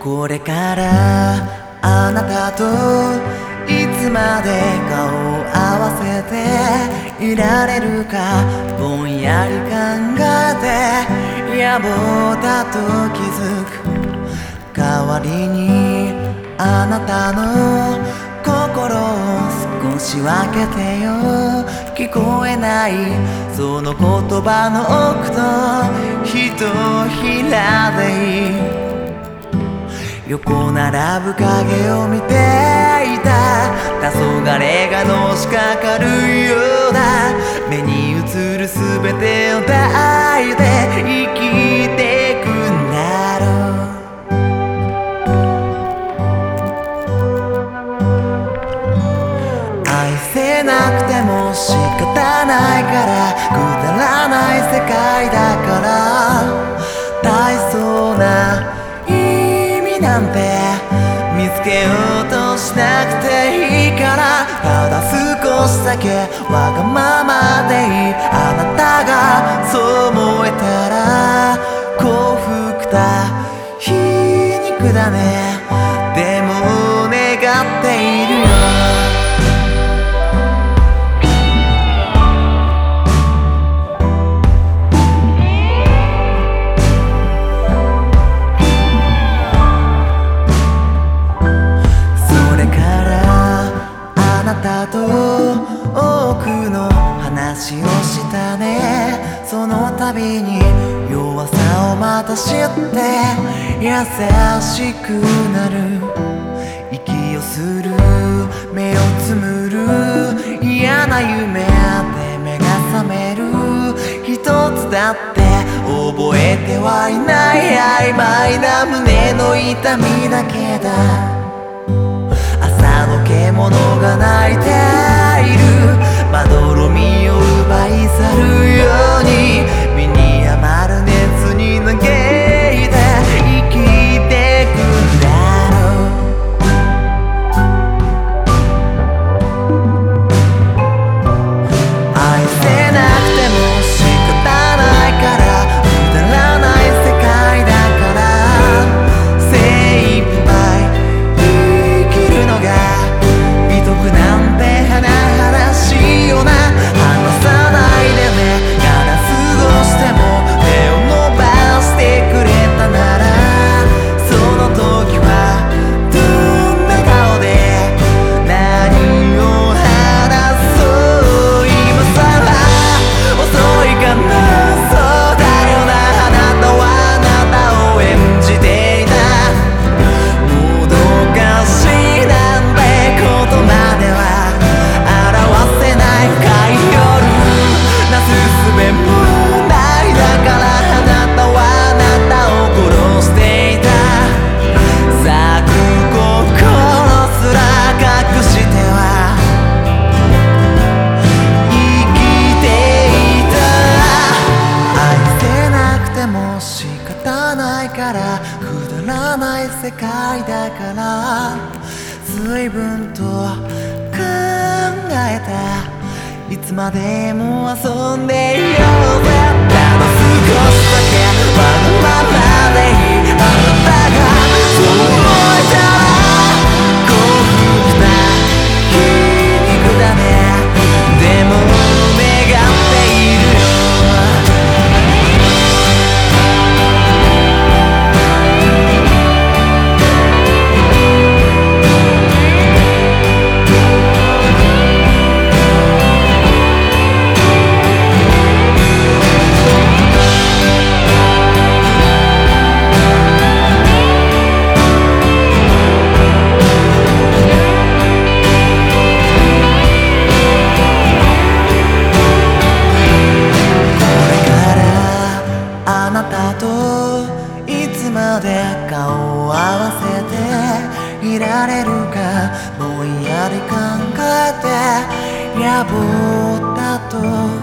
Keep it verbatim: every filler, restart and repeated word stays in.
これからあなたといつまで顔を合わせていられるかぼんやり考えて野望だと気づく。代わりにあなたの心を少し分けてよ。聞こえないその言葉の奥とひとひらでいい。横並ぶ影を見ていた。黄昏がのしかかるような目に映るすべてを抱いて生きてくんだろう。愛せなくても仕方ないからくだらない世界だから大層ななんて見つけようとしなくていいから、ただ少しだけわがままでいい。あなたがそう思えたら幸福だ皮肉だね。でも願っているよ。多くの話をしたね。その度に弱さをまた知って優しくなる。息をする目をつむる嫌な夢で目が覚める。一つだって覚えてはいない曖昧な胸の痛みだけだ。朝の獣が鳴いている。まどろみを奪い去るように身に余る熱に嘆いて生きてくんだろう。愛せなくても仕方ないからくだらない世界だから精一杯生きるのが美徳なんて話しような。話さないでね。ガラス越しても手を伸ばしてくれたならその時はどんな顔で何を話そう。今さら遅いかな。そうだよな。あなたはあなたを演じていた。もどかしいなんてことまでは表せない深い夜なすすべもないだからあなたはあなたを殺していた。咲く心すら隠しては生きていた。愛せなくても仕方ないからくだらない世界だから随分と考えた。いつまでも遊んでいようぜ。ただ少しだけわがままでいい。あなたがそう思えたら幸福だ皮肉だね。でも願っているよ。あなたといつまで顔を合わせていられるかぼんやり考えて野望だと